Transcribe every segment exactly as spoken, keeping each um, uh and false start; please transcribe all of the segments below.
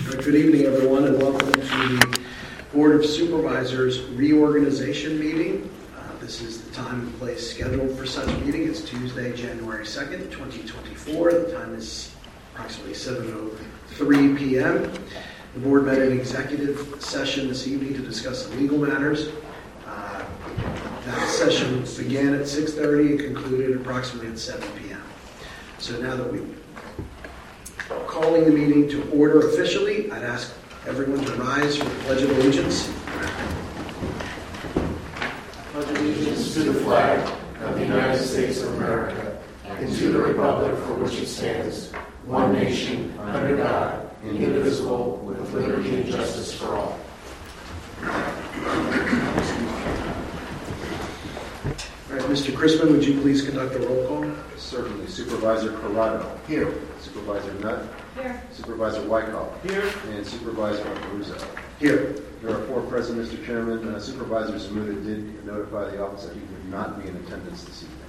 Good evening, everyone, and welcome to the Board of Supervisors reorganization meeting. Uh, this is the time and place scheduled for such meeting. It's Tuesday, January second, twenty twenty-four. The time is approximately seven oh three p.m. The board met in executive session this evening to discuss legal matters. Uh, that session began at six thirty and concluded approximately at seven p.m. So now that we've calling the meeting to order officially, I'd ask everyone to rise for the Pledge of Allegiance. Pledge allegiance to the flag of the United States of America and to the republic for which it stands, one nation, under God, indivisible, with liberty and justice for all. All right, Mister Chrisman, would you please conduct a roll call? Certainly. Supervisor Corrado. Here. Supervisor Nutt. Here. Supervisor Wyckoff. Here. And Supervisor Abruzzo. Here. There are four present, Mister Chairman. Uh, Supervisor Zamuda did notify the office that he would not be in attendance this evening.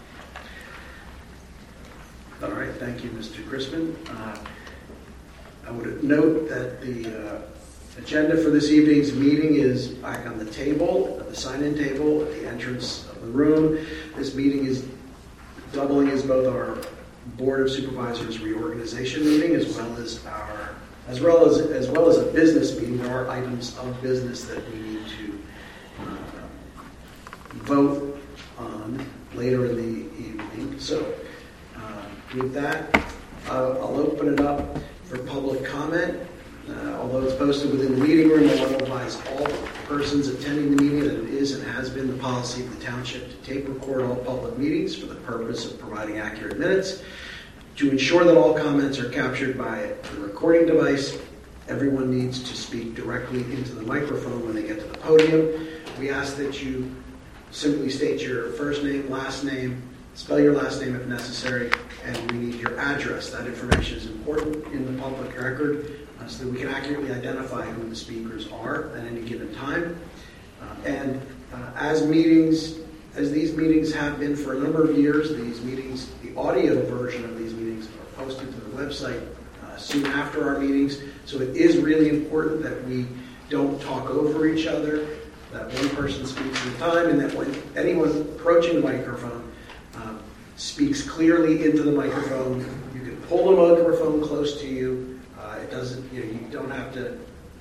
All right, thank you, Mister Chrisman. Uh, I would note that the uh, agenda for this evening's meeting is back on the table, at the sign-in table at the entrance of the room. This meeting is doubling as both our Board of Supervisors reorganization meeting as well as our as well as as well as a business meeting. There are items of business that we need to uh, vote on later in the evening. So uh, with that, uh, I'll open it up for public comment. Uh, although it's posted within the meeting room, I want to advise all persons attending the meeting that it is and has been the policy of the township to tape record all public meetings for the purpose of providing accurate minutes. To ensure that all comments are captured by the recording device, everyone needs to speak directly into the microphone when they get to the podium. We ask that you simply state your first name, last name, spell your last name if necessary, and we need your address. That information is important in the public record, Uh, so that we can accurately identify who the speakers are at any given time. Uh, and uh, as meetings, as these meetings have been for a number of years, these meetings, the audio version of these meetings are posted to the website uh, soon after our meetings. So it is really important that we don't talk over each other, that one person speaks at a time, and that when anyone approaching the microphone uh, speaks clearly into the microphone. You can pull the microphone close to you. It doesn't, you know, you don't have to,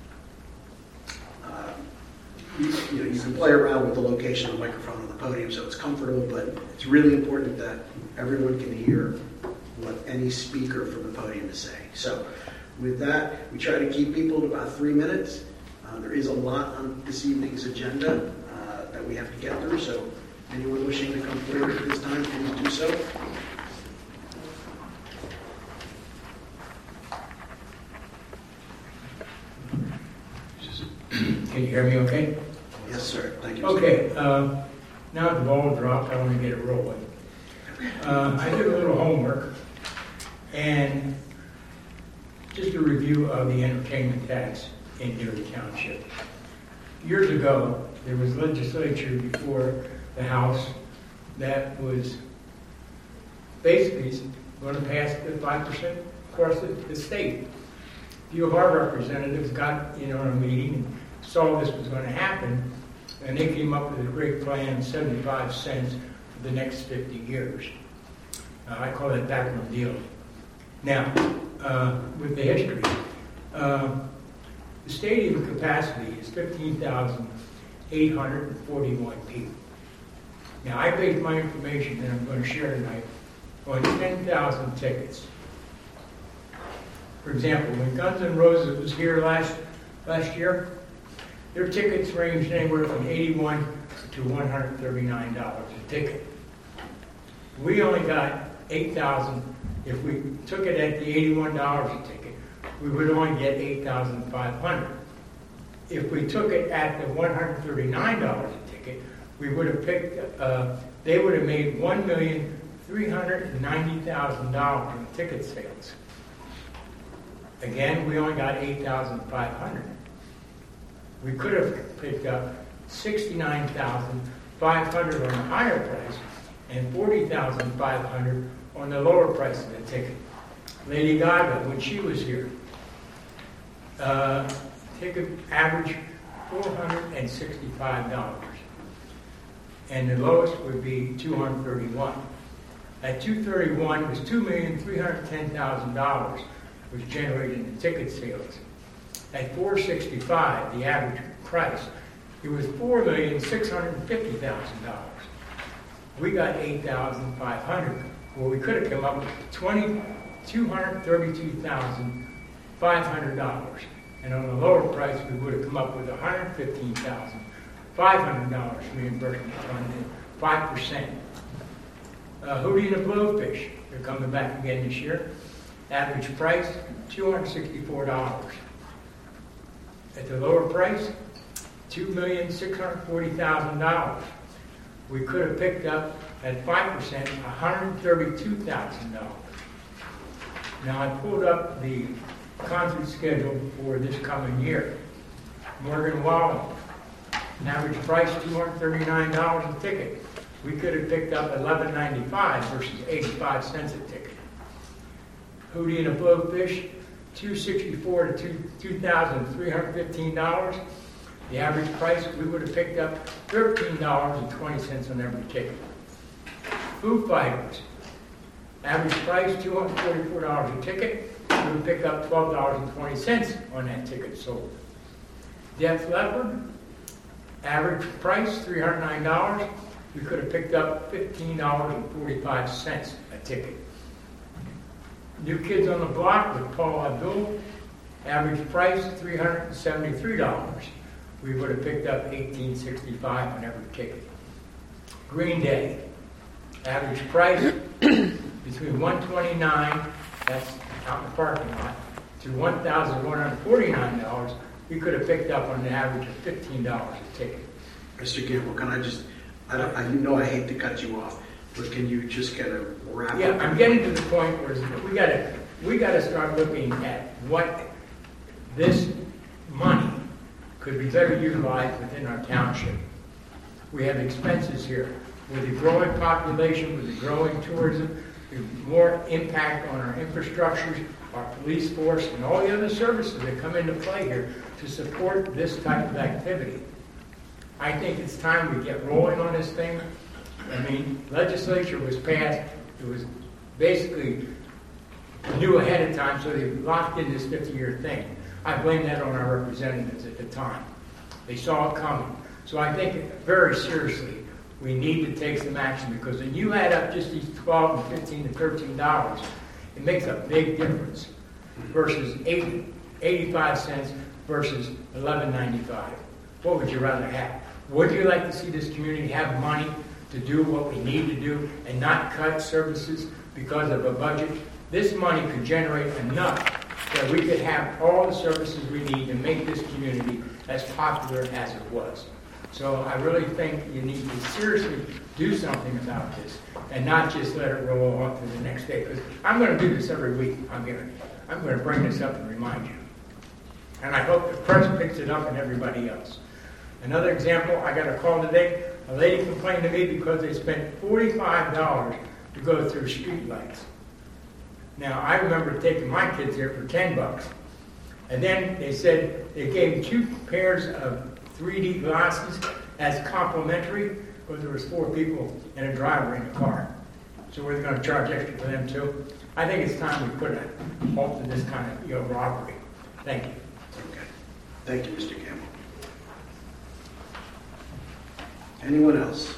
uh, you, you know, you can play around with the location of the microphone on the podium so it's comfortable, but it's really important that everyone can hear what any speaker from the podium is saying. So with that, we try to keep people to about three minutes. Uh, there is a lot on this evening's agenda uh, that we have to get through, so anyone wishing to come forward at this time, please do so. Can you hear me okay? Yes, sir. Thank you. Okay. Uh, now the ball dropped, I want to get it rolling. Uh, I did a little homework, and just a review of the entertainment tax in Erie Township. Years ago, there was legislature before the House that was basically going to pass the five percent across the, the state. A few of our representatives got, you know, in a meeting and saw this was going to happen, and they came up with a great plan, seventy-five cents for the next fifty years. Uh, I call that backroom deal. Now, uh, with the history, uh, the stadium capacity is fifteen thousand eight hundred forty-one people. Now, I based my information that I'm going to share tonight on ten thousand tickets. For example, when Guns N' Roses was here last last year, their tickets ranged anywhere from eighty-one dollars to one hundred thirty-nine dollars a ticket. We only got eight thousand dollars. If we took it at the eighty-one dollars a ticket, we would only get eight thousand five hundred dollars. If we took it at the one hundred thirty-nine dollars a ticket, we would have picked, uh, they would have made one million three hundred ninety thousand dollars in ticket sales. Again, we only got eight thousand five hundred dollars. We could have picked up sixty-nine thousand five hundred dollars on the higher price and forty thousand five hundred dollars on the lower price of the ticket. Lady Gaga, when she was here, Uh, ticket average four hundred sixty-five dollars. And the lowest would be two hundred thirty-one dollars. At two hundred thirty-one dollars was two million three hundred ten thousand dollars was generated in ticket sales. At four hundred sixty-five dollars, the average price, it was four million six hundred fifty thousand dollars. We got eight thousand five hundred dollars. Well, we could have come up with two hundred thirty-two thousand five hundred dollars. And on the lower price, we would have come up with one hundred fifteen thousand five hundred dollars reimbursement funded, five percent. Uh, Hootie and the Blowfish, they're coming back again this year. Average price, two hundred sixty-four dollars. At the lower price, two million six hundred forty thousand dollars. We could have picked up, at five percent, one hundred thirty-two thousand dollars. Now, I pulled up the concert schedule for this coming year. Morgan Wallen, an average price two hundred thirty-nine dollars a ticket. We could have picked up eleven ninety-five versus eighty-five cents a ticket. Hootie and the Blowfish, two sixty-four to two thousand three hundred fifteen dollars. The average price, we would have picked up thirteen dollars and twenty cents on every ticket. Foo Fighters, average price two hundred forty-four dollars a ticket. We would pick up twelve dollars and twenty cents on that ticket sold. Def Leppard, average price three hundred nine dollars. We could have picked up fifteen dollars and forty-five cents a ticket. New Kids on the Block with Paul Abdul, average price three hundred seventy-three dollars. We would have picked up eighteen sixty-five on every ticket. Green Day, average price between one hundred twenty-nine dollars, that's out in the parking lot, to one thousand one hundred forty-nine dollars. We could have picked up on an average of fifteen dollars a ticket. Mister Gamble, can I just, I, don't, I know I hate to cut you off, but can you just get a wrap Yeah, up? I'm getting to the point where we got to we got to start looking at what this money could be better utilized within our township. We have expenses here with the growing population, with the growing tourism, the more impact on our infrastructures, our police force, and all the other services that come into play here to support this type of activity. I think it's time we get rolling on this thing. I mean, legislature was passed. It was basically knew ahead of time, so they locked in this fifty-year thing. I blame that on our representatives at the time. They saw it coming. So I think very seriously, we need to take some action, because when you add up just these twelve and fifteen and thirteen dollars, it makes a big difference versus eighty, eighty-five cents versus eleven ninety-five. What would you rather have? Would you like to see this community have money to do what we need to do and not cut services because of a budget? This money could generate enough that we could have all the services we need to make this community as popular as it was. So I really think you need to seriously do something about this and not just let it roll on to the next day. Because I'm going to do this every week. I'm going to, I'm going to bring this up and remind you. And I hope the press picks it up and everybody else. Another example, I got a call today. A lady complained to me because they spent forty-five dollars to go through street lights. Now, I remember taking my kids there for ten bucks. And then they said they gave two pairs of three D glasses as complimentary, because there was four people and a driver in the car. So we're going to charge extra for them too. I think it's time we put a halt to this kind of, you know, robbery. Thank you. Okay. Thank you, Mister Campbell. Anyone else?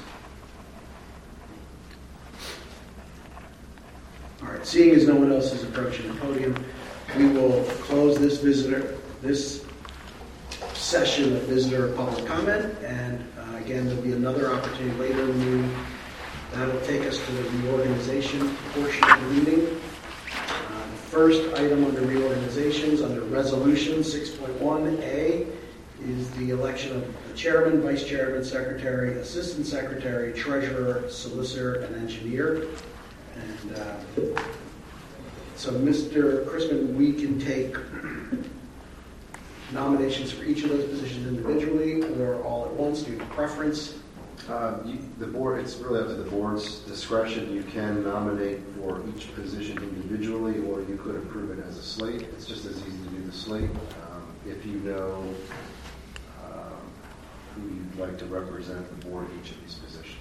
All right, seeing as no one else is approaching the podium, we will close this visitor, this session of visitor public comment, and uh, again, there'll be another opportunity later in the meeting. That'll take us to the reorganization portion of the meeting. Uh, the first item under reorganizations, under Resolution six point one A, is the election of the chairman, vice chairman, secretary, assistant secretary, treasurer, solicitor, and engineer. And uh, so, Mister Crispin, we can take nominations for each of those positions individually or all at once. Do you have a preference? Uh, you, the board, it's really up to the board's discretion. You can nominate for each position individually, or you could approve it as a slate. It's just as easy to do the slate. Um, if you know um, who you'd like to represent the board in each of these positions.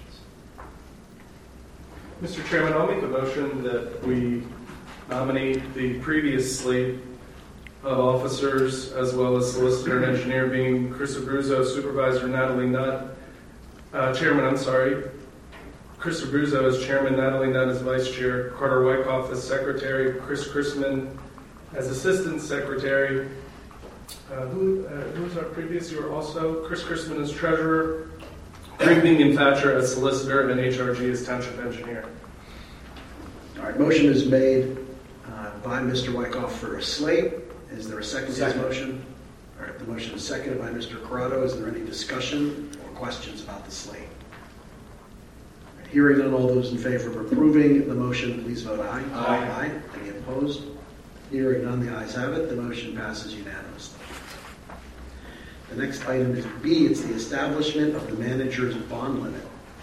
Mister Chairman, I'll make a motion that we nominate the previous slate of officers, as well as solicitor and engineer, being Chris Abruzzo, supervisor Natalie Nutt, uh, chairman, I'm sorry, Chris Abruzzo as chairman, Natalie Nutt as vice chair, Carter Wyckoff as secretary, Chris Chrisman as assistant secretary. Uh, who, uh, who was our previous? You were also Chris Chrisman as treasurer, Grigning and Thatcher as solicitor, and H R G as township engineer. All right, motion is made uh, by Mister Wyckoff for a slate. Is there a second to this motion? All right, the motion is seconded by Mister Corrado. Is there any discussion or questions about the slate? All right, hearing none, all those in favor of approving the motion, please vote aye. Aye. Aye. Any opposed? Hearing none, the ayes have it. The motion passes unanimously. The next item is B. It's the establishment of the manager's bond limit.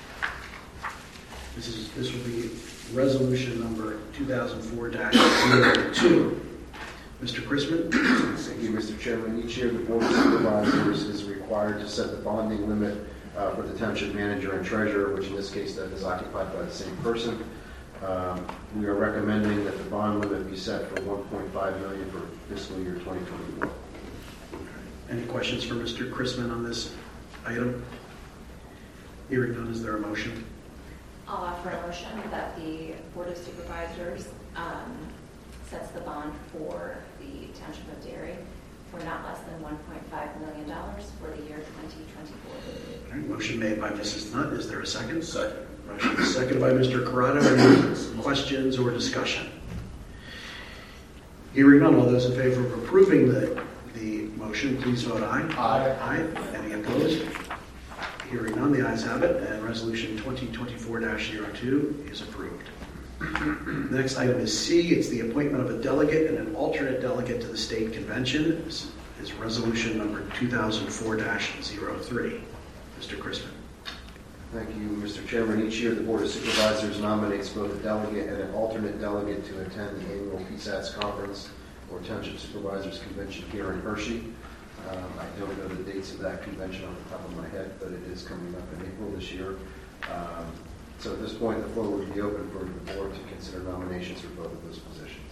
This is this will be resolution number two thousand four dash zero two. Mister Chrisman? Thank you, Mister Chairman. Each year, the Board of Supervisors is required to set the bonding limit uh, for the township manager and treasurer, which in this case that is occupied by the same person. Um, we are recommending that the bond limit be set for one point five million dollars for fiscal year twenty twenty-one. Any questions for Mister Chrisman on this item? Hearing none, is there a motion? I'll offer a motion that the Board of Supervisors um, sets the bond for the Township of Derry for not less than one point five million dollars for the year twenty twenty-four. All right, motion made by Missus Nutt. Is there a second? Second. Motion is seconded by Mister Corrado. Any questions or discussion? Hearing none, all those in favor of approving the, the motion, please vote aye. Aye. Aye. Any opposed? Hearing none, the ayes have it, and resolution twenty twenty-four dash zero two is approved. The next item is C. It's the appointment of a delegate and an alternate delegate to the state convention. This is resolution number two thousand four dash zero three. Mister Chrisman. Thank you, Mister Chairman. Each year, the Board of Supervisors nominates both a delegate and an alternate delegate to attend the annual P SATS conference or Township Supervisors Convention here in Hershey. Um, I don't know the dates of that convention on the top of my head, but it is coming up in April this year. Um, so at this point, the floor would be open for the board to consider nominations for both of those positions.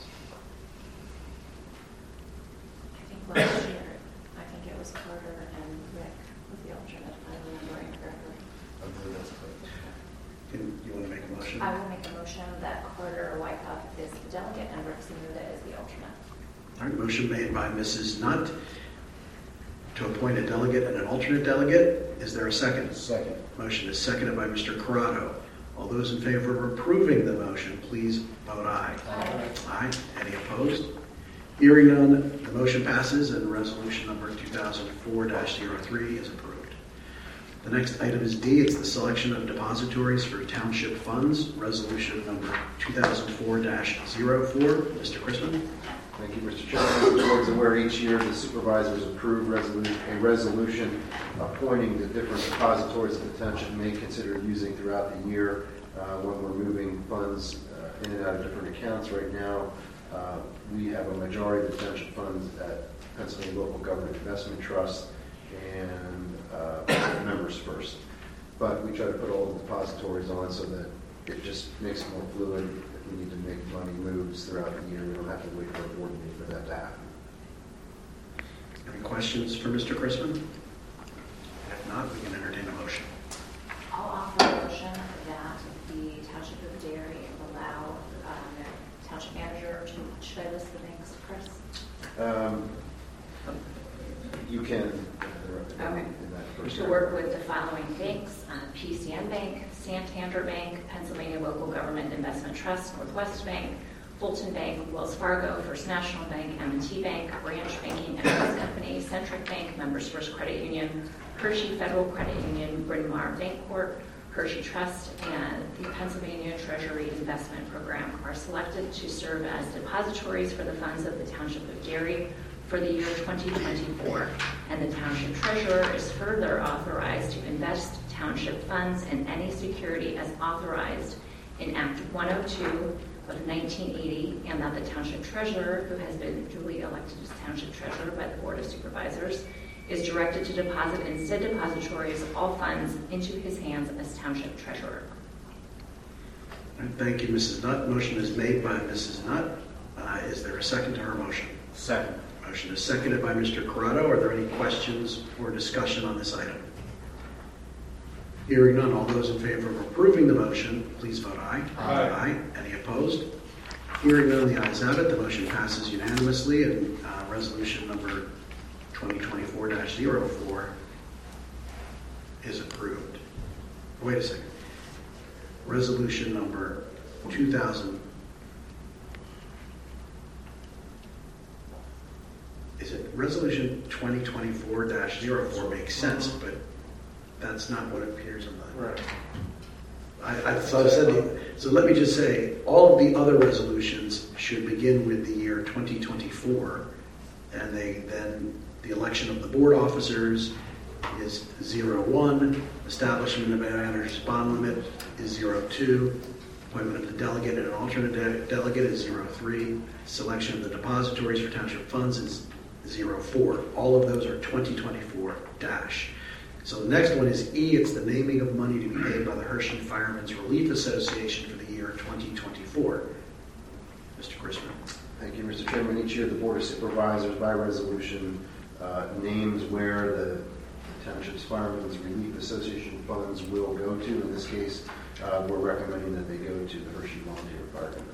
I think last year, I think it was Carter and Rick was the alternate, if I'm remembering correctly. I believe that's correct. Can you want to make a motion? I will make a motion that Carter Wyckoff is the delegate and Rick Samuda is the alternate. All right, motion made by Missus Nutt to appoint a delegate and an alternate delegate. Is there a second? Second. Motion is seconded by Mister Corrado. All those in favor of approving the motion, please vote aye. Aye. Aye. Any opposed? Hearing none, the motion passes and resolution number two thousand four dash zero three is approved. The next item is D. It's the selection of depositories for township funds, resolution number two thousand four dash zero four. Mister Chrisman? Thank you, Mister Chairman. The board is aware each year the supervisors approve resolu- a resolution appointing the different depositories that the township may consider using throughout the year uh, when we're moving funds uh, in and out of different accounts. Right now, uh, we have a majority of the township funds at Pennsylvania Local Government Investment Trust and uh, Members First. But we try to put all the depositories on so that it just makes it more fluid. We need to make money moves throughout the year. We don't have to wait for a board meeting for that to happen. Any questions for Mister Chrisman? If not, we can entertain a motion. I'll offer a motion that the Township of Derry allow um, their township manager to, should I list the names, Chris? Um, you can, uh, Okay. in that first To area. work with the following banks, uh, P C N Bank, Santander Bank, Pennsylvania Local Government Investment Trust, Northwest Bank, Fulton Bank, Wells Fargo, First National Bank, M and T Bank, Branch Banking and Trust Company, Centric Bank, Members First Credit Union, Hershey Federal Credit Union, Bryn Mawr Bancorp, Hershey Trust, and the Pennsylvania Treasury Investment Program are selected to serve as depositories for the funds of the Township of Derry for the year twenty twenty-four, and the Township Treasurer is further authorized to invest township funds in any security as authorized in Act one oh two, of nineteen eighty, and that the township treasurer, who has been duly elected as township treasurer by the Board of Supervisors, is directed to deposit in said depositories all funds into his hands as township treasurer. All right, thank you, Missus Nutt. Motion is made by Missus Nutt. Uh, is there a second to her motion? Second. Motion is seconded by Mister Corrado. Are there any questions or discussion on this item? Hearing none, all those in favor of approving the motion, please vote aye. Aye. Aye. Any opposed? Hearing none, the ayes have it. The motion passes unanimously, and uh, resolution number twenty twenty-four dash zero four is approved. Wait a second. Resolution number two thousand. Is it resolution twenty twenty-four dash zero four makes sense, but that's not what appears on the. Right. I, I thought I said, the- so let me just say, all of the other resolutions should begin with the year twenty twenty-four, and they then, the election of the board officers is zero one, establishment of a manager's bond limit is zero two, appointment of the delegate and an alternate de- delegate is zero three, selection of the depositories for township funds is zero four. All of those are twenty twenty-four dash. So the next one is E. It's the naming of money to be paid by the Hershey Firemen's Relief Association for the year twenty twenty-four. Mister Chrisman. Thank you, Mister Chairman. Each year, the Board of Supervisors, by resolution, uh, names where the Township's Firemen's Relief Association funds will go to. In this case, uh, we're recommending that they go to the Hershey Volunteer Fire Company.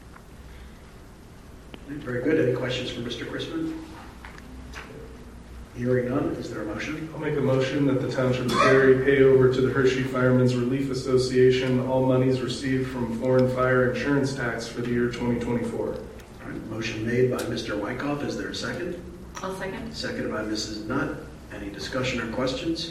Very good. Any questions for Mister Chrisman? Hearing none, is there a motion? I'll make a motion that the Township of Berry pay over to the Hershey Firemen's Relief Association all monies received from foreign fire insurance tax for the year twenty twenty-four. All right, motion made by Mister Wykoff. Is there a second? I'll second. Seconded by Missus Nutt. Any discussion or questions?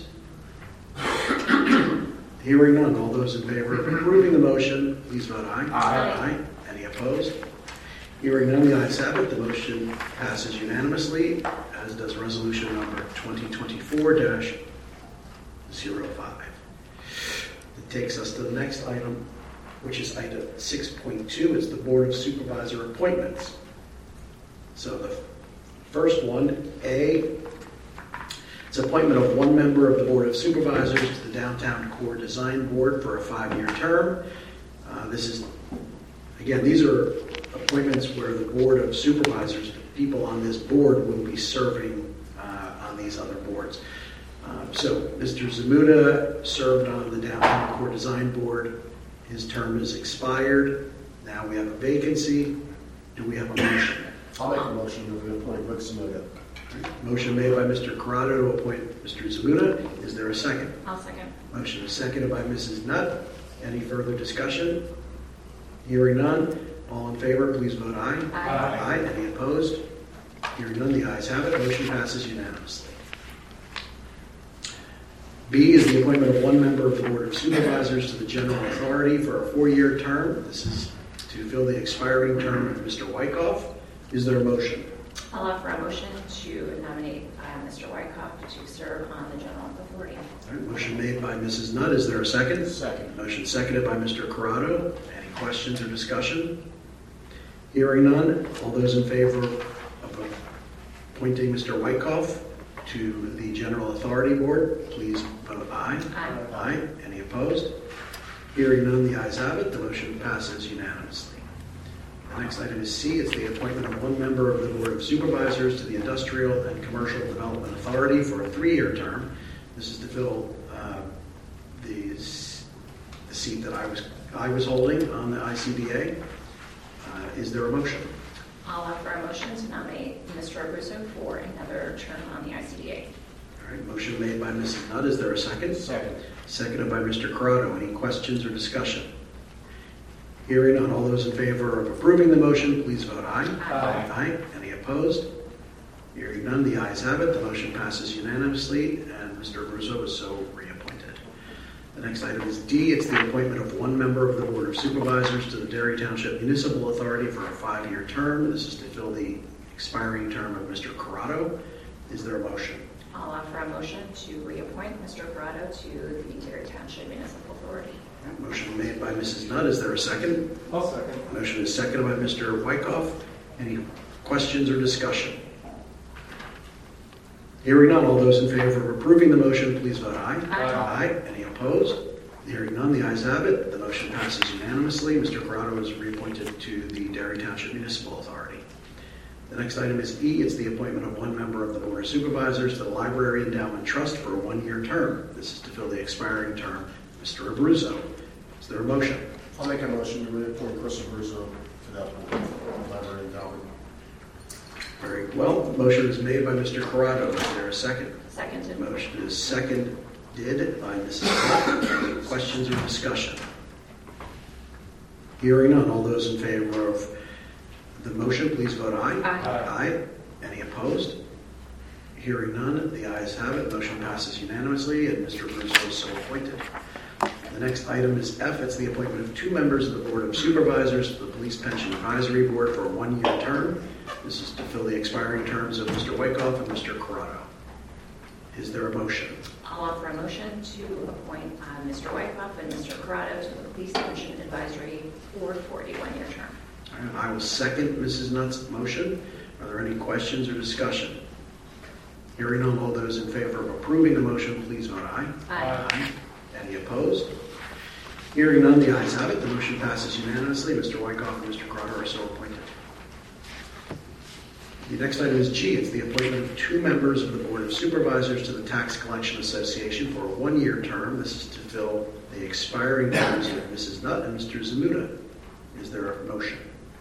Hearing none, all those in favor of approving the motion, please vote aye. Aye. Aye. Any opposed? Hearing none, the ayes have it. The motion passes unanimously, as does resolution number twenty twenty-four dash zero five. It takes us to the next item, which is item six point two. It's the Board of Supervisor appointments. So the first one, A, it's appointment of one member of the Board of Supervisors to the Downtown Core Design Board for a five-year term. Uh, this is, again, these are appointments where the Board of Supervisors, the people on this board, will be serving uh, on these other boards. Um, so Mister Zamuda served on the Downtown Core Design Board. His term is expired. Now we have a vacancy. Do we have a motion? I'll make a motion that we appoint Rick Zamuda. Motion made by Mister Corrado to appoint Mister Zamuda. Is there a second? I'll second. Motion is seconded by Missus Nutt. Any further discussion? Hearing none. All in favor, please vote aye. Aye. Aye. Any opposed? Hearing none, the ayes have it. Motion passes unanimously. B is the appointment of one member of the Board of Supervisors to the General Authority for a four-year term. This is to fill the expiring term of Mister Wykoff. Is there a motion? I'll offer a motion to nominate uh, Mister Wykoff to serve on the General Authority. All right, motion made by Missus Nutt. Is there a second? Second. Motion seconded by Mister Corrado. Any questions or discussion? Hearing none. All those in favor of appointing Mister Wykoff to the General Authority Board, please vote aye. Aye. Aye. Any opposed? Hearing none, the ayes have it. The motion passes unanimously. The next item is C. It's the appointment of one member of the Board of Supervisors to the Industrial and Commercial Development Authority for a three-year term. This is to fill uh, the, the seat that I was I was holding on the I C D A. Uh, is there a motion? I'll offer a motion to nominate Mister Abruzzo for another term on the I C D A. All right, motion made by Missus Nutt. Is there a second? Second. Seconded by Mister Corrado. Any questions or discussion? Hearing none, all those in favor of approving the motion, please vote aye. Aye. Aye. Any opposed? Hearing none, the ayes have it. The motion passes unanimously, and Mister Abruzzo is so reappointed. The next item is D. It's the appointment of one member of the Board of Supervisors to the Derry Township Municipal Authority for a five-year term. This is to fill the expiring term of Mister Corrado. Is there a motion? I'll offer a motion to reappoint Mister Corrado to the Derry Township Municipal Authority. Motion made by Missus Nutt. Is there a second? I'll second. Motion is seconded by Mister Wyckoff. Any questions or discussion? Hearing none, all those in favor of approving the motion, please vote aye. Aye. Aye. Any opposed? Hearing none, the ayes have it. The motion passes unanimously. Mister Corrado is reappointed to the Derry Township Municipal Authority. The next item is E. It's the appointment of one member of the Board of Supervisors to the Library Endowment Trust for a one-year term. This is to fill the expiring term of Mister Abruzzo. Is there a motion? I'll make a motion to reappoint Chris Abruzzo to that board, library endowment. Very well. Motion is made by Mister Corrado. Is there a second? Seconded. Motion is seconded by Missus Nutt. Any questions or discussion? Hearing none. All those in favor of the motion, please vote aye. Aye. Aye. Any opposed? Hearing none, the ayes have it. Motion passes unanimously, and Mister Abruzzo is so appointed. The next item is F. It's the appointment of two members of the Board of Supervisors to the Police Pension Advisory Board for a one-year term. This is to fill the expiring terms of Mister Wyckoff and Mister Corrado. Is there a motion? I'll offer a motion to appoint uh, Mister Wyckoff and Mister Corrado to the Police Pension Advisory Board for a one-year term. All right, I will second Missus Nutt's motion. Are there any questions or discussion? Hearing none, all those in favor of approving the motion, please vote aye. Aye. Aye. Any opposed? Hearing none, the ayes have it. The motion passes unanimously. Mister Wyckoff and Mister Corrado are so appointed. The next item is G. It's the appointment of two members of the Board of Supervisors to the Tax Collection Association for a one-year term. This is to fill the expiring terms of Missus Nutt and Mister Zamuda. Is there a motion?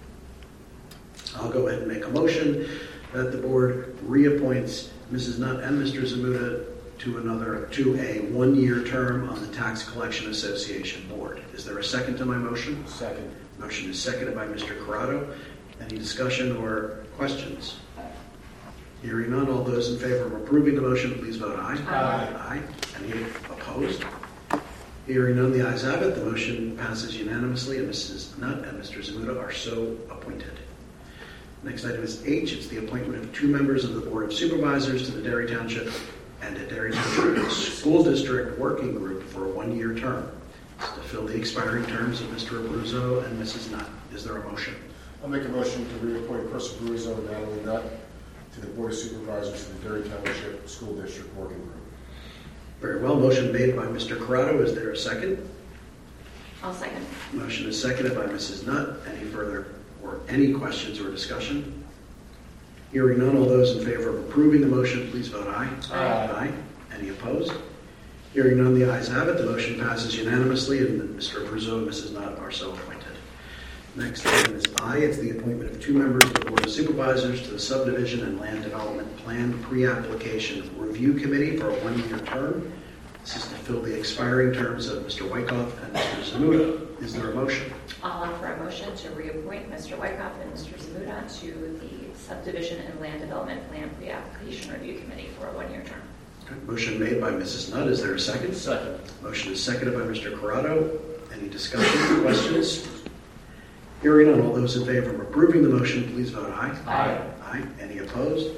I'll go ahead and make a motion that the board reappoints Missus Nutt and Mister Zamuda to another to a one-year term on the Tax Collection Association Board. Is there a second to my motion? Second. Motion is seconded by Mister Corrado. Any discussion or questions? Hearing none, all those in favor of approving the motion, please vote aye. Aye. Aye. Any opposed? Hearing none, the ayes have it. The motion passes unanimously, and Missus Nutt and Mister Zamuda are so appointed. Next item is H. It's the appointment of two members of the Board of Supervisors to the Derry Township and a Derry Township School District Working Group for a one-year term. It's to fill the expiring terms of Mister Abruzzo and Missus Nutt. Is there a motion? I'll make a motion to reappoint Chris Abruzzo and Natalie Nutt to the Board of Supervisors to the Derry Township School District Working Group. Very well. Motion made by Mister Corrado. Is there a second? I'll second. Motion is seconded by Missus Nutt. Any further or any questions or discussion? Hearing none, all those in favor of approving the motion, please vote aye. Aye. Aye. Any opposed? Hearing none, the ayes have it. The motion passes unanimously, and Mister Abruzzo and Missus Nutt are so appointed. Next item is I. It's the appointment of two members of the Board of Supervisors to the Subdivision and Land Development Plan Pre-Application Review Committee for a one-year term. This is to fill the expiring terms of Mister Wyckoff and Mister Zamuda. Is there a motion? I'll offer a motion to reappoint Mister Wyckoff and Mister Zamuda to the Subdivision and Land Development Plan Pre-Application Review Committee for a one-year term. Okay. Motion made by Missus Nutt. Is there a second? Second. Motion is seconded by Mister Corrado. Any discussion or questions? Hearing none, all those in favor of approving the motion, please vote aye. Aye. Aye. Any opposed?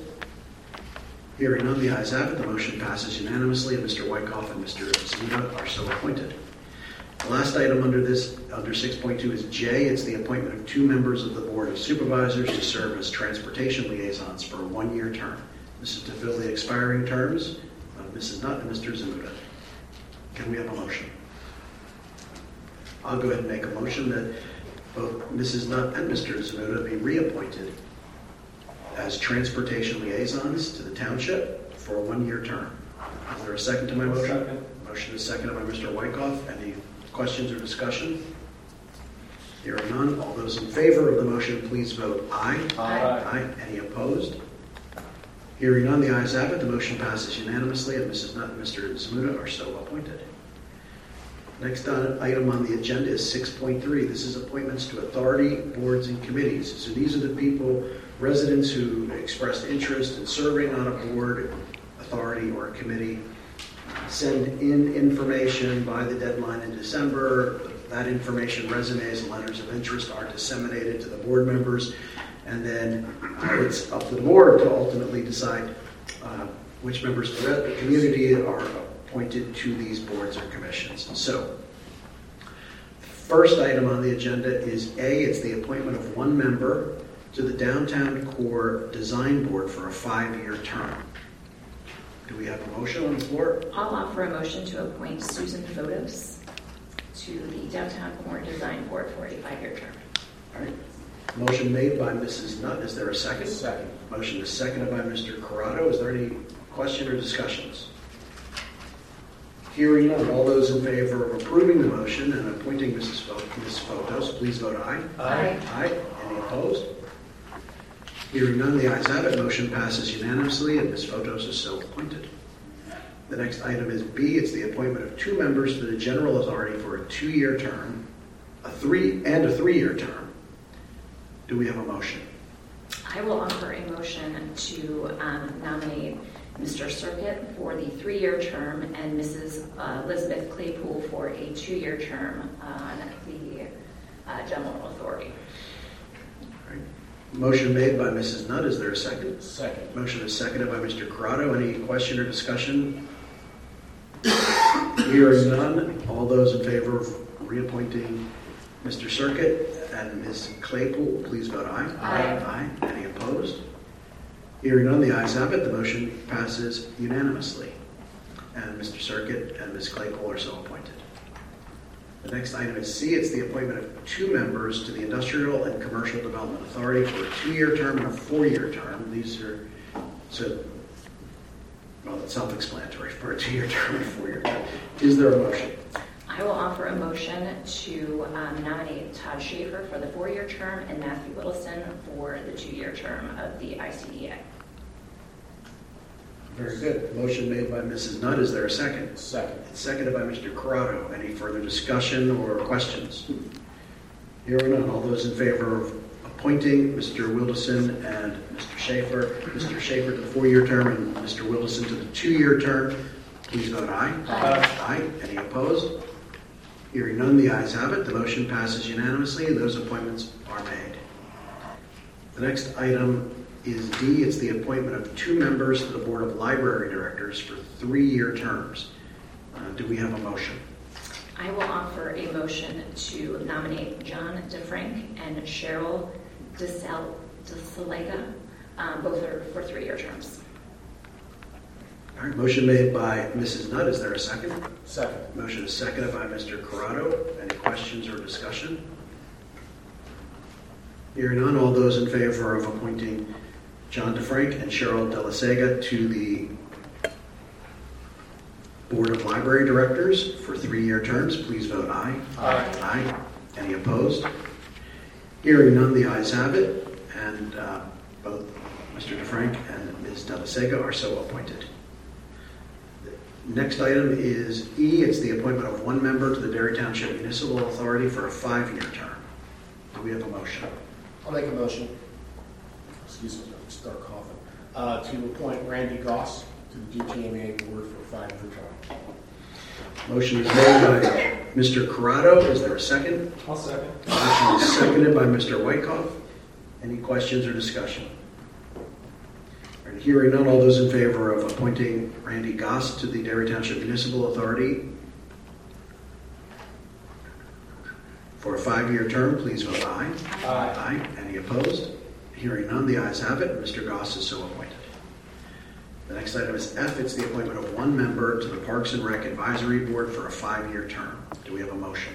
Hearing none, the ayes have it. The motion passes unanimously, and Mister Wyckoff and Mister Zamuda are so appointed. The last item under this, under six point two, is J. It's the appointment of two members of the Board of Supervisors to serve as transportation liaisons for a one-year term. This is to fill the expiring terms of Missus Nutt and Mister Zamuda. Can we have a motion? I'll go ahead and make a motion that both Missus Nutt and Mister Zamuda be reappointed as transportation liaisons to the township for a one-year term. Is there a second to my motion? Second. Motion is seconded by Mister Wyckoff. Any questions or discussion? Hearing none, all those in favor of the motion, please vote aye. Aye. Aye. Any opposed? Hearing none, the ayes have it. The motion passes unanimously, and Missus Nutt and Mister Zamuda are so appointed. Next item on the agenda is six point three. This is appointments to authority, boards, and committees. So these are the people, residents who expressed interest in serving on a board, authority, or a committee. Send in information by the deadline in December. That information, resumes, and letters of interest are disseminated to the board members. And then it's up to the board to ultimately decide uh, which members of the community are appointed to these boards or commissions. So First item on the agenda is A, it's the appointment of one member to the Downtown Core Design Board for a five-year term. Do we have a motion on the floor? I'll offer a motion to appoint Susan Fotos to the Downtown Core Design Board for a five-year term. All right. Motion made by Missus Nutt. Is there a second? Second. Motion is seconded by Mister Corrado. Is there any question or discussions? Hearing none, all those in favor of approving the motion and appointing Missus Fo- Miz Fotos, please vote aye. Aye. Aye. Any opposed? Hearing none, the ayes have it. Motion passes unanimously, and Miz Fotos is so appointed. The next item is B. It's the appointment of two members to the General Authority for a two-year term, a three and a three-year term. Do we have a motion? I will offer a motion to um, nominate Mister Circuit for the three-year term and Missus Uh, Elizabeth Claypool for a two-year term on the uh, General Authority. All right. Motion made by Missus Nutt. Is there a second? Second. Motion is seconded by Mister Corrado. Any question or discussion? Hearing none. All those in favor of reappointing Mister Circuit and Miz Claypool, please vote aye. Aye. Aye. Any opposed? Hearing none, the ayes have it. The motion passes unanimously. And Mister Circuit and Miz Claypool are so appointed. The next item is C. It's the appointment of two members to the Industrial and Commercial Development Authority for a two-year term and a four-year term. These are, so, well, it's self-explanatory for a two-year term and a four-year term. Is there a motion? I will offer a motion to um, nominate Todd Schaefer for the four-year term and Matthew Whittleson for the two-year term of the I C D A. Very good. Motion made by Missus Nutt. Is there a second? Second. It's seconded by Mister Corrado. Any further discussion or questions? Hearing none. All those in favor of appointing Mister Wilderson and Mister Schaefer, Mister Schaefer to the four-year term and Mister Wilderson to the two-year term, please vote aye. Aye. Aye. Any opposed? Hearing none, the ayes have it. The motion passes unanimously, and those appointments are made. The next item is D. It's the appointment of two members to the Board of Library Directors for three-year terms. Uh, do we have a motion? I will offer a motion to nominate John DeFrank and Cheryl DeSal- DeSalega, um, both are for three-year terms. All right, motion made by Missus Nutt. Is there a second? Second. Motion is seconded by Mister Corrado. Any questions or discussion? Hearing none, all those in favor of appointing John DeFrank and Cheryl DeLaSega to the Board of Library Directors for three-year terms, please vote aye. Aye. Aye. Any opposed? Hearing none, the ayes have it, and uh, both Mister DeFrank and Miz DeLaSega are so appointed. Next item is E. It's the appointment of one member to the Derry Township Municipal Authority for a five-year term. Do we have a motion? I'll make a motion. Excuse me, I'll start coughing. Uh, to appoint Randy Goss to the D T M A board for a five-year term. Motion is made by Mister Corrado. Is there a second? I'll second. Motion is seconded by Mister Wyckoff. Any questions or discussion? All right, hearing none, all those in favor of appointing Randy Goss to the Derry Township Municipal Authority for a five-year term, please vote aye. Aye. Aye. Any opposed? Hearing none, the ayes have it. Mister Goss is so appointed. The next item is F. It's the appointment of one member to the Parks and Rec Advisory Board for a five-year term. Do we have a motion?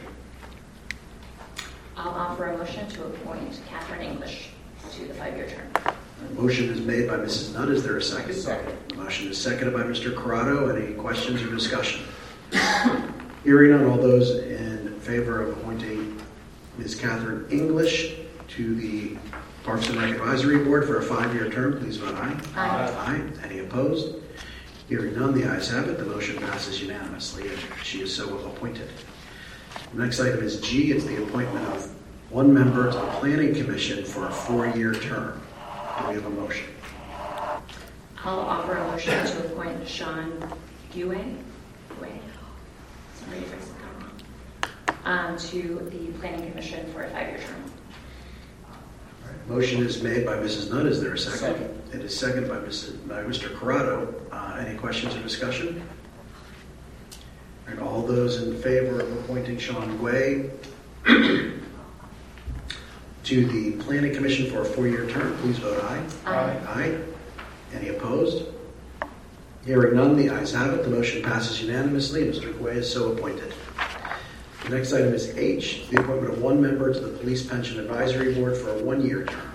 I'll offer a motion to appoint Catherine English to the five-year term. A motion is made by Missus Nutt. Is there a second? Second. The motion is seconded by Mister Corrado. Any questions or discussion? Hearing none, all those in favor of appointing Miz Catherine English to the Parks and Rec Advisory Board for a five-year term, please vote aye. Aye. Aye. Any opposed? Hearing none, the ayes have it. The motion passes unanimously, and she is so appointed. The next item is G. It's the appointment of one member to the Planning Commission for a four-year term. Do we have a motion? I'll offer a motion to appoint Sean Guay, Guay, sorry if I said that wrong, um, to the Planning Commission for a five-year term. Motion is made by Missus Nutt. Is there a second? Second. It is seconded by Missus by Mister Corrado. Uh, any questions or discussion? And all those in favor of appointing Sean Guay To the Planning Commission for a four-year term, please vote aye. Aye. Aye. Any opposed? Hearing none, the ayes have it. The motion passes unanimously. Mister Guay is so appointed. The next item is H, the appointment of one member to the Police Pension Advisory Board for a one-year term.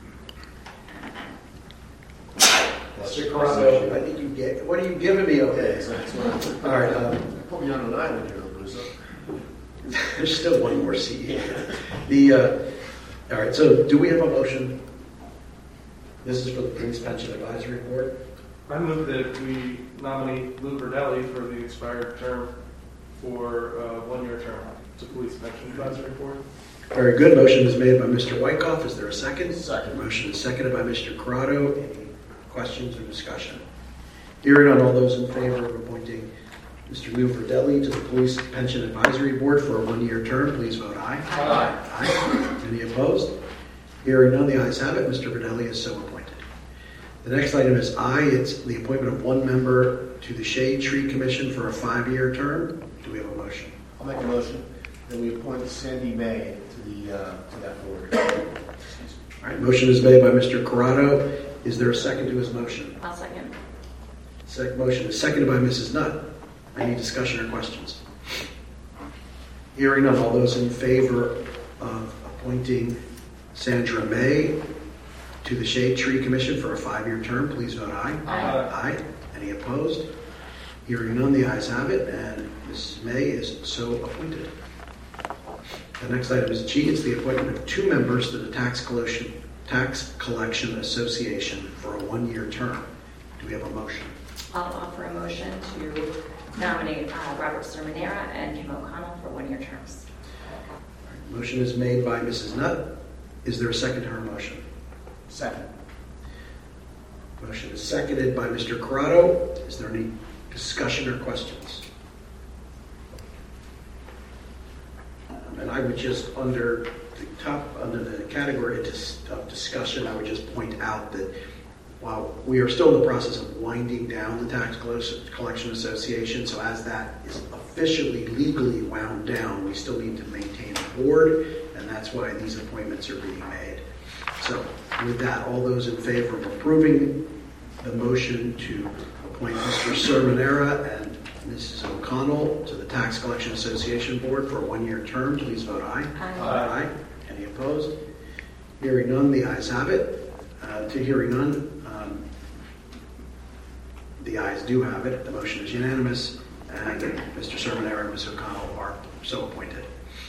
Mister Corrado, I think you get, what are you giving me over there? All right, um, Put me on an island here, Bruce. there's still one more seat here. The, uh, all right, so do we have a motion? This is for the Police Pension Advisory Board. I move that we nominate Lou Verdelli for the expired term for a one-year term to Police Pension Advisory Board. Very good. Motion is made by Mister Wyckoff. Is there a second? Second. Motion is seconded by Mister Corrado. Any questions or discussion? Hearing on all those in favor of appointing Mister Lou Verdelli to the Police Pension Advisory Board for a one-year term, please vote aye. Aye. Aye. Any opposed? Hearing none, the ayes have it. Mister Verdelli is so appointed. The next item is I. It's the appointment of one member to the Shade Tree Commission for a five-year term. Do we have a motion? I'll make a motion that we appoint Sandy May to the uh, to that board. All right, motion is made by Mister Corrado. Is there a second to his motion? I'll second. Second motion is seconded by Missus Nutt. Any discussion or questions? Hearing none, all those in favor of appointing Sandra May to the Shade Tree Commission for a five-year term, please vote aye. Aye. Aye. Any opposed? Hearing none, the ayes have it, and Missus May is so appointed. The next item is G. It's the appointment of two members to the Tax Collection, Tax Collection Association for a one-year term. Do we have a motion? I'll offer a motion to nominate uh, Robert Sermonera and Kim O'Connell for one-year terms. Motion is made by Missus Nutt. Is there a second to her motion? Second. Motion is seconded by Mister Corrado. Is there any discussion or questions? Um, and I would just, under the top, under the category of dis- of discussion, I would just point out that while we are still in the process of winding down the Tax Collection Association, so as that is officially legally wound down, we still need to maintain a board, and that's why these appointments are being made. So with that, all those in favor of approving the motion to appoint Mister Sermonera and Missus O'Connell to the Tax Collection Association Board for a one-year term, please vote aye. Aye. Aye. Any opposed? Hearing none, the ayes have it. Uh, to hearing none, um, the ayes do have it. The motion is unanimous, and Mister Sermonera and Miz O'Connell are so appointed.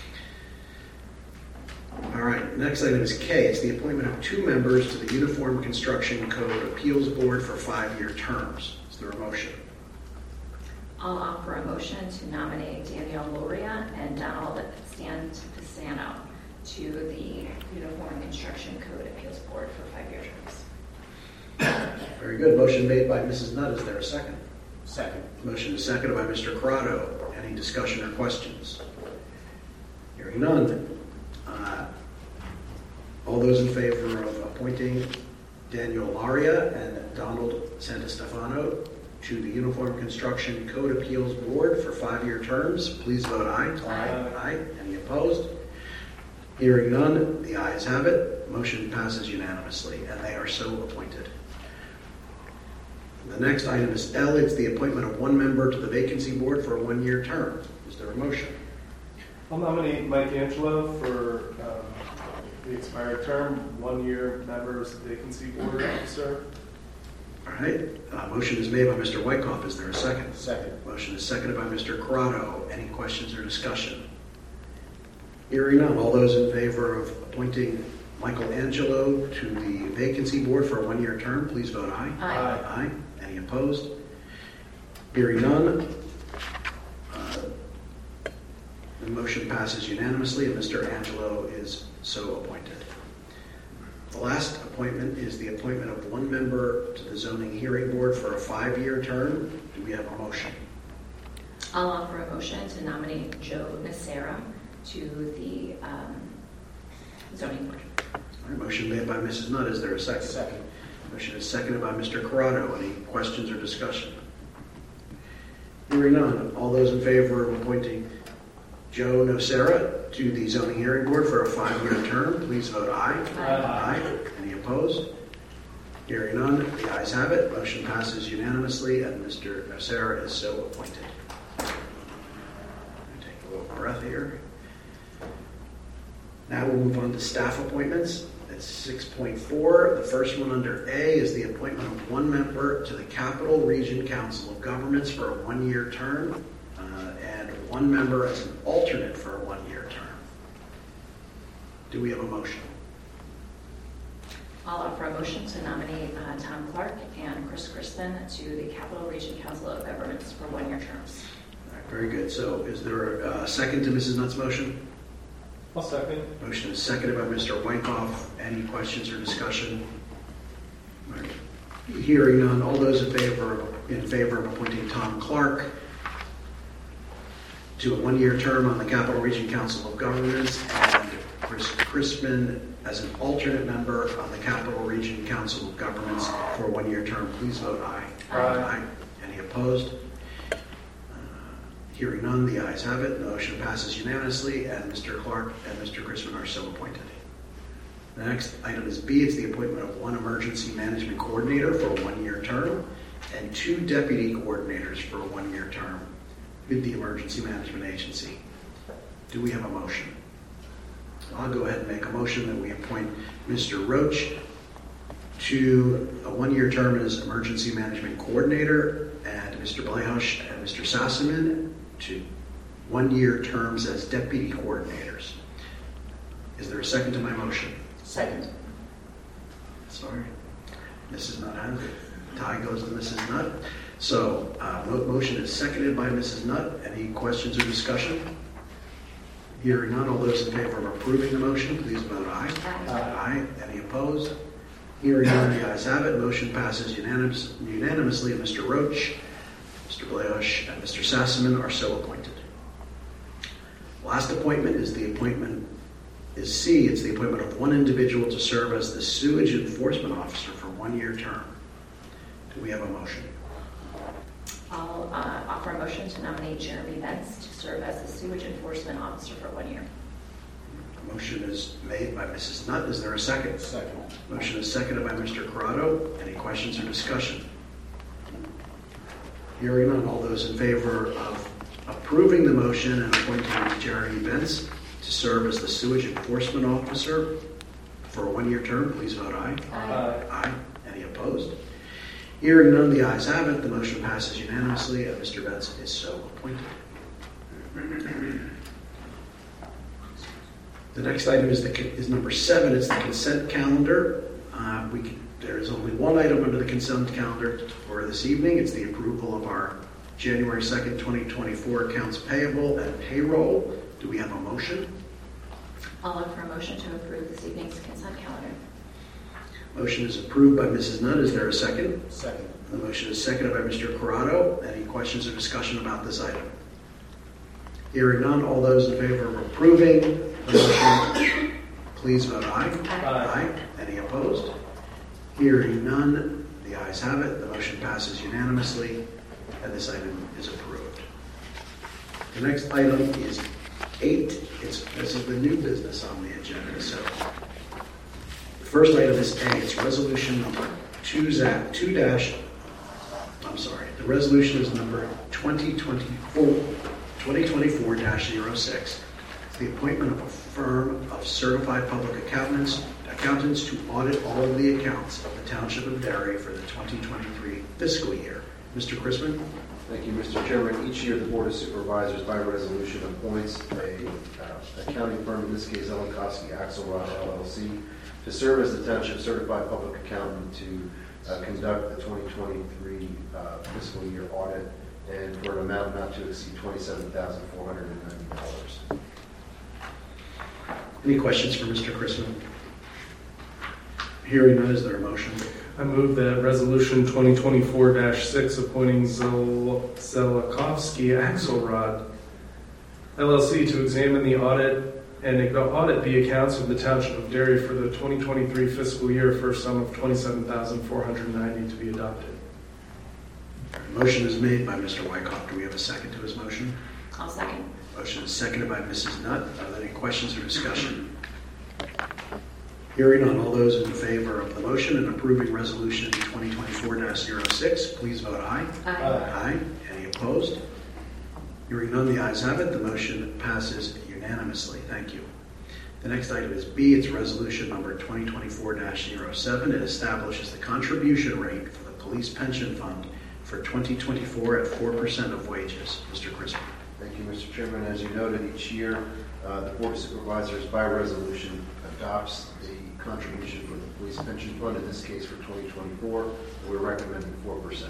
All right, next item is K. It's the appointment of two members to the Uniform Construction Code Appeals Board for five-year terms. Is there a motion? I'll offer a motion to nominate Danielle Loria and Donald Stantisano to the Uniform Construction Code Appeals Board for five-year terms. Very good. Motion made by Missus Nutt. Is there a second? Second. Motion is seconded by Mister Corrado. Any discussion or questions? Hearing none. Uh, all those in favor of appointing Daniel Laria and Donald Santistefano to the Uniform Construction Code Appeals Board for five-year terms, please vote aye. Aye. Aye. Any opposed? Hearing none, the ayes have it. Motion passes unanimously, and they are so appointed. The next item is L. It's the appointment of one member to the Vacancy Board for a one-year term. Is there a motion? I'll nominate Mike Angelo for um, the expired term, one-year member of the Vacancy Board officer. All right. Uh, motion is made by Mister Wyckoff. Is there a second? Second. Motion is seconded by Mister Corrado. Any questions or discussion? Hearing none. All those in favor of appointing Michael Angelo to the Vacancy Board for a one-year term, please vote aye. Aye. Aye. Any opposed? Hearing none. Uh, the motion passes unanimously, and Mister Angelo is so appointed. The last appointment is the appointment of one member to the Zoning Hearing Board for a five-year term. Do we have a motion? I'll offer a motion to nominate Joe Nacera to the um, zoning board. All right, motion made by Missus Nutt. Is there a second? Second. Motion is seconded by Mister Corrado. Any questions or discussion? Hearing none. All those in favor of appointing Joe Nocera to the Zoning Hearing Board for a five-year term. Please vote aye. Aye. Aye. Any opposed? Hearing none, the ayes have it. Motion passes unanimously, and Mister Nocera is so appointed. Take a little breath here. Now we'll move on to staff appointments. It's six point four. The first one under A is the appointment of one member to the Capital Region Council of Governments for a one-year term, uh, and one member as an alternate for a one-year term. Do we have a motion? I'll offer a motion to nominate uh, Tom Clark and Chris Crispin to the Capital Region Council of Governments for one-year terms. All right, very good. So is there a second to Missus Nutt's motion? I'll second. Motion is seconded by Mister Wykoff. Any questions or discussion? All right. Hearing none, all those in favor of, in favor of appointing Tom Clark to a one-year term on the Capital Region Council of Governments and Chris Crispin as an alternate member on the Capital Region Council of Governments for a one-year term, please vote aye. Aye. Any opposed? Uh, Hearing none, the ayes have it. The motion passes unanimously, and Mister Clark and Mister Crispin are so appointed. The next item is B. It's the appointment of one emergency management coordinator for a one-year term and two deputy coordinators for a one-year term with the Emergency Management Agency. Do we have a motion? I'll go ahead and make a motion that we appoint Mister Roach to a one-year term as Emergency Management Coordinator and Mister Blayhush and Mister Sassaman to one-year terms as Deputy Coordinators. Is there a second to my motion? Second. Sorry. Missus Nutt has it. Tie goes to Missus Nutt. So, uh, mo- motion is seconded by Missus Nutt. Any questions or discussion? Hearing none, all those in favor of approving the motion, please vote aye. Aye. Aye. Any opposed? Hearing none, the ayes have it. Motion passes unanimous, unanimously, and Mister Roach, Mister Blayhush, and Mister Sassaman are so appointed. Last appointment is the appointment, is C. It's the appointment of one individual to serve as the Sewage Enforcement Officer for a one-year term. Do we have a motion? I'll uh, offer a motion to nominate Jeremy Bentz to serve as the Sewage Enforcement Officer for one year. A motion is made by Missus Nutt. Is there a second? Second. Motion is seconded by Mister Corrado. Any questions or discussion? Hearing none, all those in favor of approving the motion and appointing Jeremy Bentz to serve as the Sewage Enforcement Officer for a one-year term, please vote aye. Aye. Aye. Any opposed? Hearing none, the ayes have it. The motion passes unanimously, and Mister Bentz is so appointed. The next item is the is number seven. It's the consent calendar. Uh, we can, there is only one item under the consent calendar for this evening. It's the approval of our January second, twenty twenty-four accounts payable and payroll. Do we have a motion? I'll offer a motion to approve this evening's consent calendar. Motion is approved by Missus Nutt. Is there a second? Second. The motion is seconded by Mister Corrado. Any questions or discussion about this item? Hearing none, all those in favor of approving the motion, please vote aye. Aye. Any opposed? Hearing none, the ayes have it. The motion passes unanimously, and this item is approved. The next item is eight. It's, this is the new business on the agenda. So the first item is A. It's resolution number two, two dash, I'm sorry, the resolution is number twenty twenty-four dash zero six. It's the appointment of a firm of certified public accountants, accountants to audit all of the accounts of the Township of Derry for the twenty twenty-three fiscal year. Mister Crispin? Thank you, Mister Chairman. Each year, the Board of Supervisors, by resolution, appoints a uh, accounting firm, in this case, Zelenkovsky Axelrod L L C, to serve as the Township Certified Public Accountant to uh, conduct the twenty twenty-three uh, fiscal year audit, and for an amount not to exceed twenty-seven thousand four hundred ninety dollars. Any questions for Mister Crispin? Hearing none, is there a motion? I move that resolution twenty twenty-four dash six appointing Zel- Zelakovsky Axelrod L L C to examine the audit and audit the accounts of the Township of Derry for the twenty twenty-three fiscal year for a sum of twenty-seven thousand four hundred ninety dollars to be adopted. Motion is made by Mister Wykoff. Do we have a second to his motion? I'll second. Motion is seconded by Missus Nutt. Are there any questions or discussion? Hearing none, all those in favor of the motion and approving Resolution twenty twenty-four dash zero six, please vote aye. Aye. Aye. Any opposed? Hearing none, the ayes have it. The motion passes unanimously. Thank you. The next item is B. It's Resolution number twenty twenty-four dash zero seven. It establishes the contribution rate for the Police Pension Fund for twenty twenty-four at four percent of wages. Mister Crispin. Thank you, Mister Chairman. As you noted, each year, uh, the Board of Supervisors, by resolution, adopts the contribution for the Police Pension Fund, in this case for twenty twenty-four. We're recommending four percent.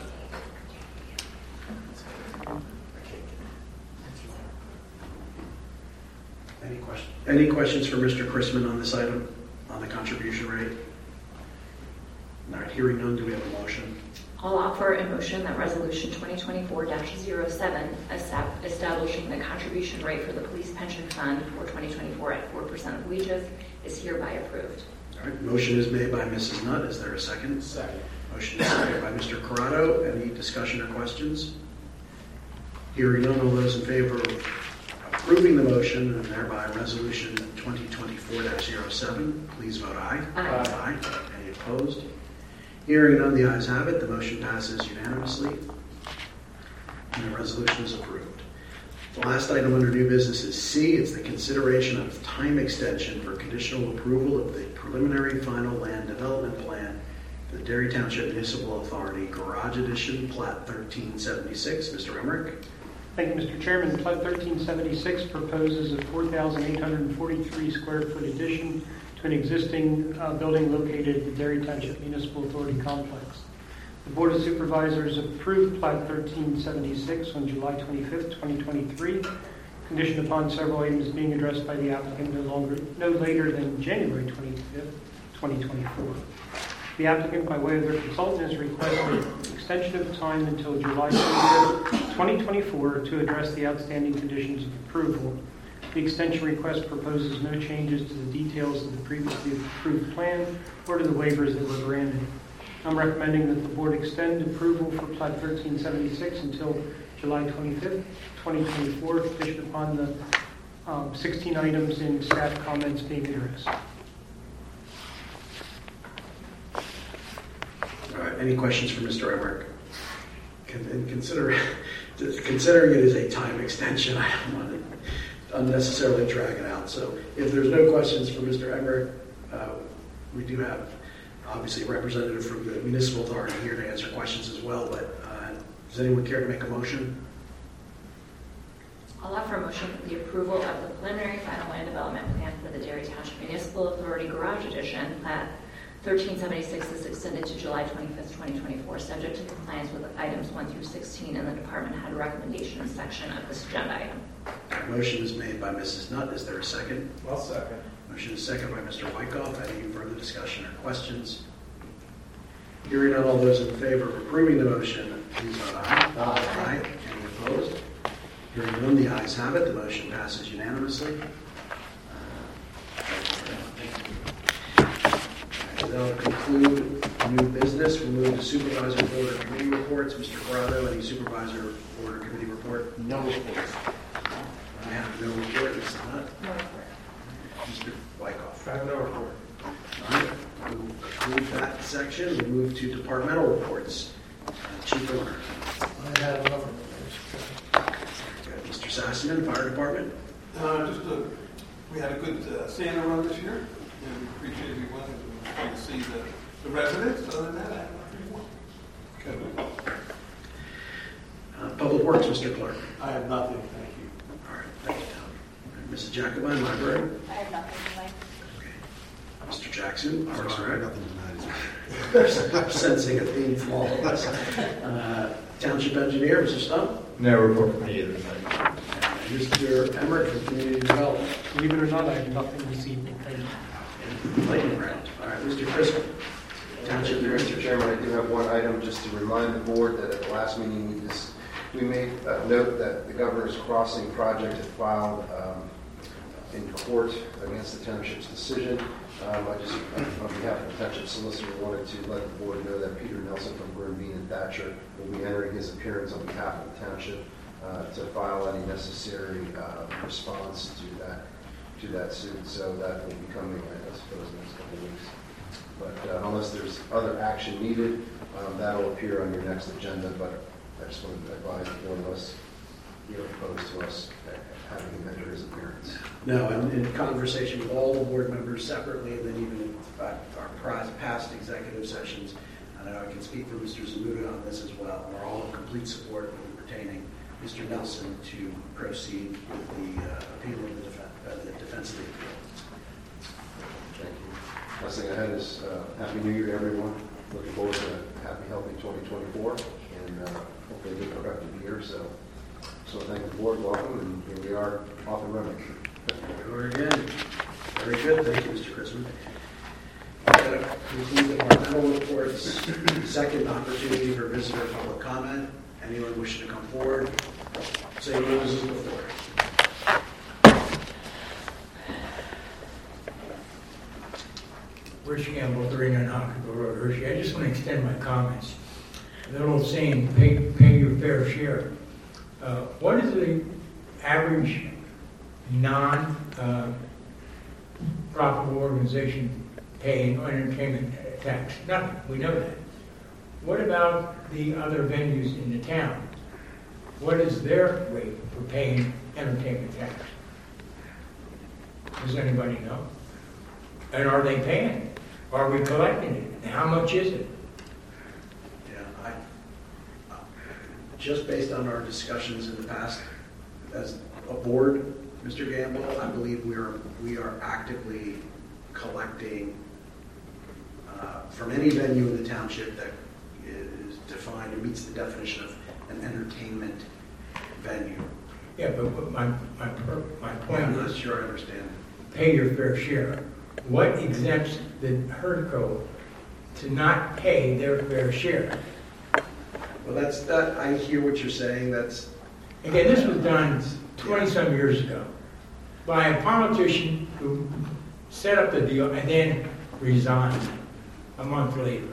Any question? Any questions for Mister Chrisman on this item, on the contribution rate? All right, hearing none, do we have a motion? I'll offer a motion that Resolution twenty twenty-four dash zero seven, establishing the contribution rate for the Police Pension Fund for twenty twenty-four at four percent of wages, is hereby approved. All right, motion is made by Missus Nutt. Is there a second? Second. Motion is seconded by Mister Corrado. Any discussion or questions? Hearing none, all those in favor of approving the motion and thereby Resolution twenty twenty-four dash zero seven, please vote aye. Aye. Aye. Any opposed? Hearing none, the ayes have it. The motion passes unanimously, and the resolution is approved. The last item under new business is C. It's the consideration of time extension for conditional approval of the preliminary final land development plan for the Derry Township Municipal Authority Garage Addition, Plat thirteen seventy-six. Mister Emmerich. Thank you, Mister Chairman. Plat thirteen seventy-six proposes a four thousand eight hundred forty-three square foot addition to an existing uh, building located at the Derry Township Municipal Authority complex. The Board of Supervisors approved Plat thirteen seventy-six on July twenty-fifth, twenty twenty-three, conditioned upon several items being addressed by the applicant no longer, no later than January twenty-fifth, twenty twenty-four. The applicant, by way of their consultant, has requested extension of time until July twenty-fifth, twenty twenty-four to address the outstanding conditions of approval. The extension request proposes no changes to the details of the previously approved plan or to the waivers that were granted. I'm recommending that the Board extend approval for Plat thirteen seventy-six until July twenty-fifth, twenty twenty-four, conditioned upon the um, sixteen items in staff comments being addressed. All right, any questions for Mister Emmerich? Con- and consider, considering it is a time extension, I don't want to unnecessarily drag it out. So if there's no questions for Mister Emmerich, uh, we do have obviously a representative from the municipal authority here to answer questions as well, but uh, does anyone care to make a motion? I'll offer a motion for the approval of the preliminary final land development plan for the Derry Township Municipal Authority Garage Addition. Plat thirteen seventy-six is extended to July twenty-fifth, twenty twenty-four, subject to compliance with items one through sixteen in the department head recommendation section of this agenda item. A motion is made by Missus Nutt. Is there a second? I'll second. Motion is second by Mister Wyckoff. Any further discussion or questions? Hearing none, all those in favor of approving the motion, please vote aye. Aye. Aye. Any opposed? Hearing none, the ayes have it. The motion passes unanimously. And that'll conclude new business. We'll move to Supervisor Board or Committee reports. Mister Corrado, any Supervisor Board or Committee report? No reports. I have no report. Mister Nutt. No report. Mister Wyckoff. I have no report. All right, we'll conclude that section. We'll move to departmental reports. Uh, Chief Warner. I have no reports. Good. Mister Sassman, Fire Department. Uh, just a, we had a good uh, Santa run this year, and we appreciate everyone and we want to see the, the residents. Other than that, I have nothing more. Good. Uh, Public Works, Mister Clark. I have nothing, thank you. All right, thank you, Tom. All right, Missus Jacobine, Library. I have nothing tonight. Okay. Mister Jackson, Parks and Rec. Nothing tonight. I'm sensing a theme from all of us. Uh, Township Engineer, Mister Stump. No report from me either tonight. And Mister Emmerich from Community Development. Believe it or not, I have nothing this evening. Thank you. Lightning round. All right, Mister Crispin. Township Mister Director. Chairman, I do have one item just to remind the board that at the last meeting we just, we made a note that the Governor's Crossing project had filed um, in court against the township's decision. Um, I just, on behalf of the township solicitor, wanted to let the board know that Peter Nelson from Bernbean and Thatcher will be entering his appearance on behalf of the township uh, to file any necessary uh, response to that to that suit. So that will be coming, I suppose, in the next couple of weeks. But uh, unless there's other action needed, um, that will appear on your next agenda. But I just wanted to advise the board, unless you're opposed to us having him enter his appearance. No, and in conversation with all the board members separately, and then even in fact, our pri- past executive sessions, I know I can speak for Mister Zamuda on this as well. We're all in complete support of retaining Mister Nelson to proceed with the uh, appeal of the, def- uh, the defense of the appeal. Thank you. Last thing I had is uh, Happy New Year to everyone. Looking forward to a happy, healthy twenty twenty-four, and uh, hopefully a good productive year. So, so thank the board, welcome, and here we are off and running. Over again. Very good. Thank you, Mister Chrisman. That concludes the departmental reports. Second opportunity for visitor public comment. Anyone wishing to come forward? Say your name before. Rich Campbell, thirty-nine Hockenville Road, Hershey. I just want to extend my comments. The old saying, pay, pay your fair share. Uh, what is the average non-profitable uh, organization paying on entertainment tax? Nothing. We know that. What about the other venues in the town? What is their rate for paying entertainment tax? Does anybody know? And are they paying? Are we collecting it? And how much is it? Yeah, I, uh, just based on our discussions in the past, as a board, Mister Gamble, I believe we are we are actively collecting uh, from any venue in the township that is defined and meets the definition of an entertainment venue. Yeah, but what my my per- my point I'm not is, sure I understand. pay your fair share. What exempts the HERCO to not pay their fair share? Well, that's that. I hear what you're saying. That's Again, this was done twenty-some years ago by a politician who set up the deal and then resigned a month later.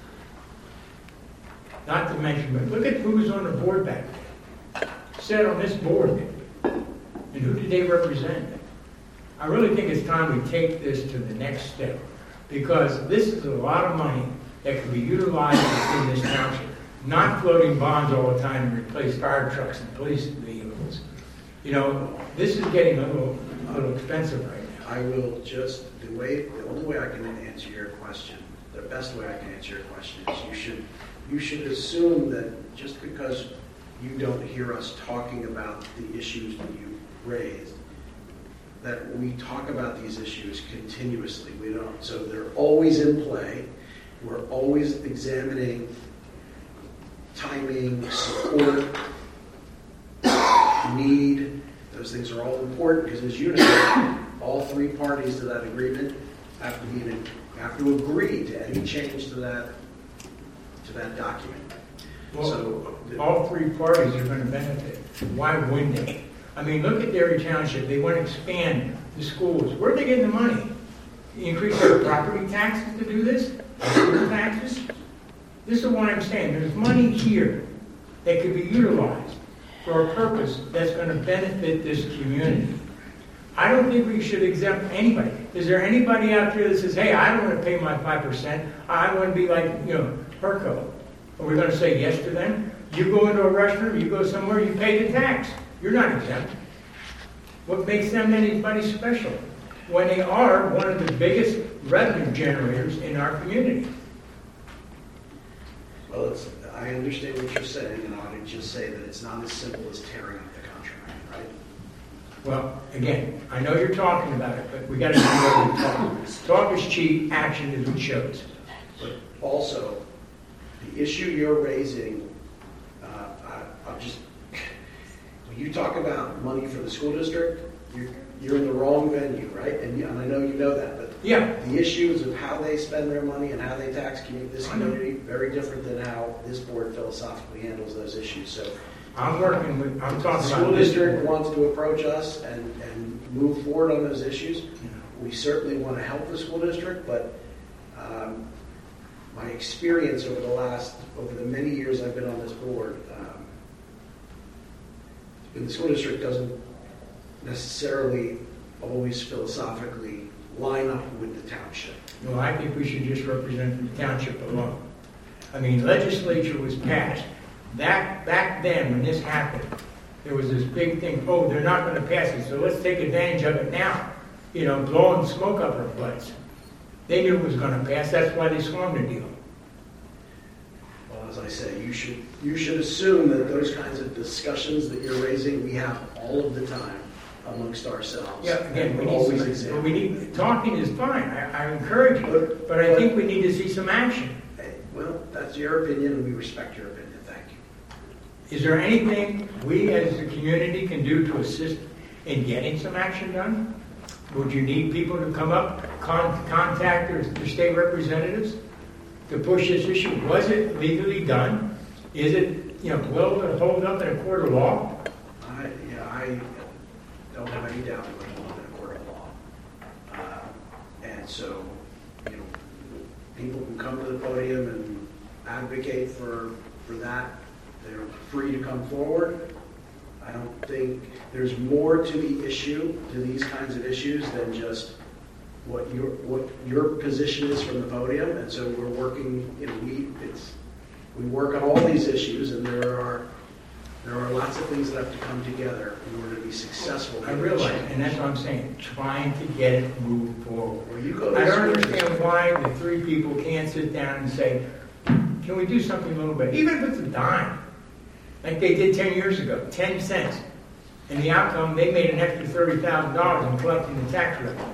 Not to mention, but look at who was on the board back then. Sat on this board. And who did they represent? I really think it's time we take this to the next step, because this is a lot of money that can be utilized in this township. Not floating bonds all the time to replace fire trucks and police vehicles. You know, this is getting a little, a little expensive right now. I will just, the way, the only way I can answer your question, the best way I can answer your question is you should, you should assume that just because you don't hear us talking about the issues that you raised, that we talk about these issues continuously. We don't, so they're always in play. We're always examining timing, support, need. Those things are all important because, as you know, all three parties to that agreement have to be in, have to agree to any change to that to that document. Well, so all three parties are going to benefit. Why wouldn't they? I mean, look at Derry Township. They want to expand the schools. Where are they getting the money? Increase their property taxes to do this? Sewer taxes? This is what I'm saying. There's money here that could be utilized for a purpose that's going to benefit this community. I don't think we should exempt anybody. Is there anybody out there that says, hey, I don't want to pay my five percent. I want to be like, you know, HERCO. Are we going to say yes to them? You go into a restroom, you go somewhere, you pay the tax. You're not exempt. What makes them anybody special when they are one of the biggest revenue generators in our community? Well, it's, I understand what you're saying, and I would just say that it's not as simple as tearing up the contract, right? Well, again, I know you're talking about it, but we got to know what we're talking about. Talk is cheap, action is what shows. But also, the issue you're raising, uh, I, I'll just, when you talk about money for the school district, you're, you're in the wrong venue, right? And, you, and I know you know that, but Yeah. the issues of how they spend their money and how they tax community, this community, very different than how this board philosophically handles those issues. So I'm working with, I'm the talking school about this district board. wants to approach us and, and move forward on those issues. Yeah. We certainly want to help the school district, but um, my experience over the last, over the many years I've been on this board, um, And the school district doesn't necessarily always philosophically line up with the township. No, I think we should just represent the township alone. I mean, legislature was passed. Back, back then, when this happened, there was this big thing, oh, they're not going to pass it, so let's take advantage of it now. You know, blowing smoke up our butts. They knew it was going to pass, that's why they swung the deal. Well, as I say, you should, you should assume that those kinds of discussions that you're raising, we have all of the time amongst ourselves. Yeah, again, we We're need always some, examining. well, we need, talking is fine, I, I encourage you, But- but I think we need to see some action. Hey, well, that's your opinion, and we respect your opinion. Thank you. Is there anything we as a community can do to assist in getting some action done? Would you need people to come up, con- contact their, their state representatives to push this issue? Was it legally done? Is it, you know, will it hold up in a court of law? I, yeah, I don't have any doubt it would hold up in a court of law. Uh, and so, you know, people can come to the podium and advocate for, for that. They're free to come forward. I don't think there's more to the issue, to these kinds of issues, than just what your what your position is from the podium. And so we're working. You know, we it's we work on all these issues, and there are there are lots of things that have to come together in order to be successful. I realize, and that's what I'm saying, trying to get it moved forward. Well, you go to I the don't school understand district. why the three people can't sit down and say, can we do something a little bit, even if it's a dime, like they did ten years ago, ten cents. And the outcome, they made an extra thirty thousand dollars in collecting the tax revenues.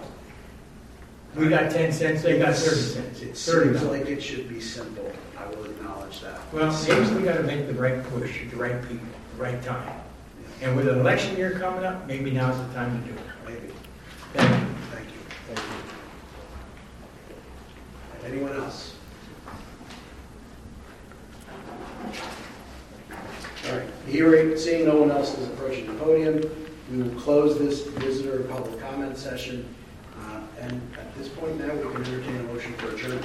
We got ten cents, they got thirty cents. It thirty seems dollars. like it should be simple. I will acknowledge that. Well, maybe we gotta make the right push at the right people, the right time. And with an election year coming up, maybe now's the time to do it. Maybe. Thank you. Thank you. Thank you. Anyone else? All right. Hearing, seeing no one else is approaching the podium, we will close this visitor and public comment session. Uh, and at this point now, we can entertain a motion for adjournment.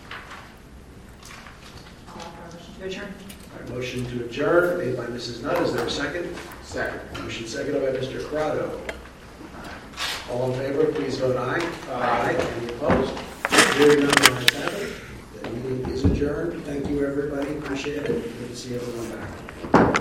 Call for a motion to adjourn. All right, motion to adjourn made by Missus Nutt. Is there a second? Second. Motion seconded by Mister Corrado. All in favor, please vote aye. Aye. Any opposed? Hearing none, the ayes have it. The meeting is adjourned. Thank you, everybody. Appreciate it. Good to see everyone.